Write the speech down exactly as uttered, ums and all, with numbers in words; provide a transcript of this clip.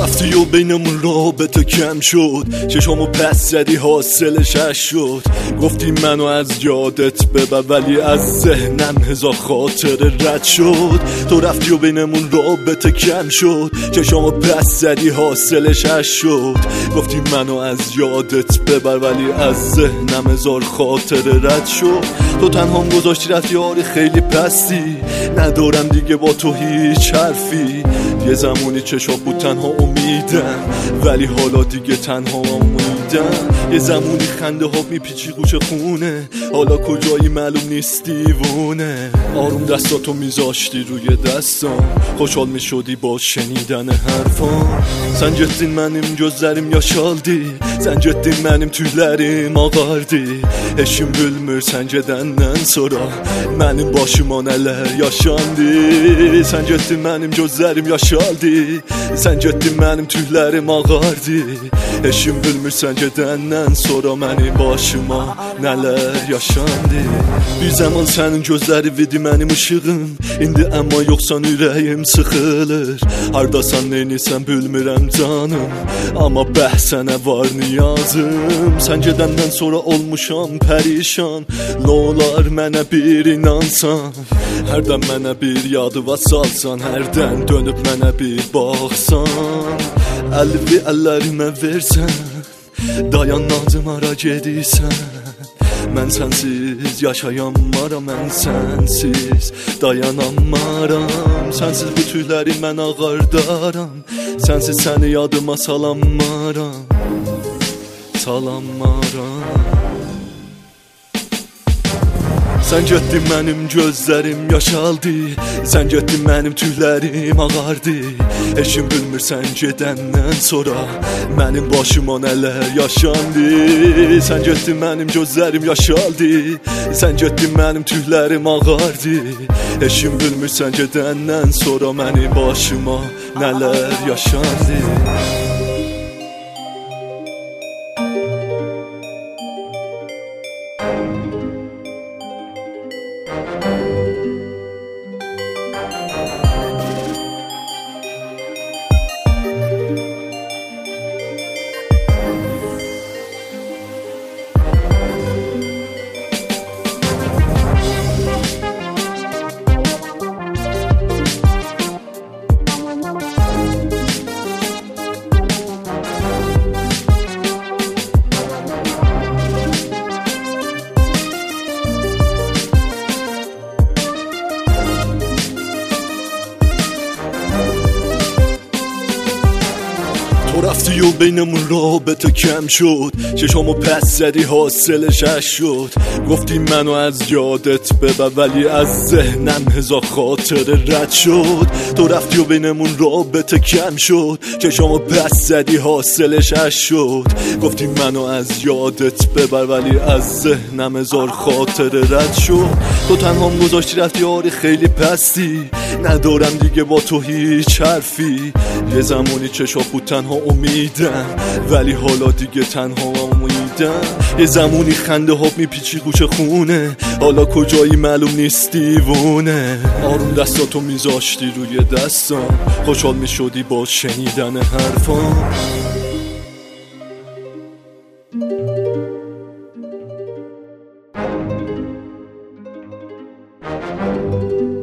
رفتی و بینمون رابطه کم شد، چشامو پس زدی حاصلش اش شد. گفتی منو از یادت ببر ولی از ذهنم هزار خاطر رد شد. تو رفتی و بینمون رابطه کم شد، چشامو پس زدی حاصلش اش شد. گفتی منو از یادت ببر ولی از ذهنم هزار خاطر رد شد. تو تنهام گذاشتی رفتی آره خیلی پستی، ندارم دیگه با تو هیچ حرفی. یه زمانی چشا بود تنها امیدم ولی حالا دیگه تنها امیدم. یه زمانی خنده ها میپیچی گوش خونه، حالا کجایی معلوم نیست دیوونه. آروم دستاتو میذاشتی روی دستام، خوشحال میشدی با شنیدن حرفام. Sen gittin benim gözlerim yaşaldı, sen gittin benim tüylerim ağardı. Eşim bilmir səncədəndən sonra mənim başıma nələr yaşandı. Sen gittin benim gözlerim yaşaldı, sen gittin benim tüylerim ağardı. Eşim bilmir səncədəndən sonra mənim başıma nələr yaşandı. Bir zaman sənin gözləri vidi mənim ışığım, indi amma yoxsan ürəyim sıxılır. Hardasan neynirsən bilmirəm canım, amma bəh sənə var niyazım. Sən gedəndən sonra olmuşam pərişan, nə olar mənə bir inansan. Hərdən mənə bir yadıva salsan, hərdən dönüb mənə bir baxsan. Əlvi əllərimə versən, dayanmadım ara gedirsən. Mən sənsiz yaşayamaram, mən sənsiz dayanamaram. Sənsiz bu tüyləri mən ağardaram, sənsiz səni yadıma salamaram, salamaram. Sen getdin mənim gözlərim yaşaldı, sen getdin mənim tüylərim ağardı. Eşim bilmir sən gedəndən sonra mənim başıma nələr yaşandı. Sen getdin mənim gözlərim yaşaldı, sen getdin mənim tüylərim ağardı. Eşim bilmir sən gedəndən sonra mənim başıma nələr yaşandı. تو رفتی و بینمون رابطه کم شد، چشامو پس زدی حاصلش اش شد. گفتی منو از یادت ببر ولی از ذهنم هزار خاطر رد شد. تو رفتی و بینمون رابطه کم شد، چشامو پس زدی حاصلش اش شد. گفتی منو از یادت ببر ولی از ذهنم هزار خاطر رد شد. تو تنهام گذاشتی رفتی آره خیلی پستی، ندارم دیگه با تو هیچ حرفی. یه زمانی چشا بود تنها امیدم ولی حالا دیگه تنها امیدم. یه زمانی خنده ها میپیچی گوش خونه، حالا کجایی معلوم نیست دیوونه. آروم دستاتو میذاشتی روی دستام، خوشحال میشدی با شنیدن حرفام.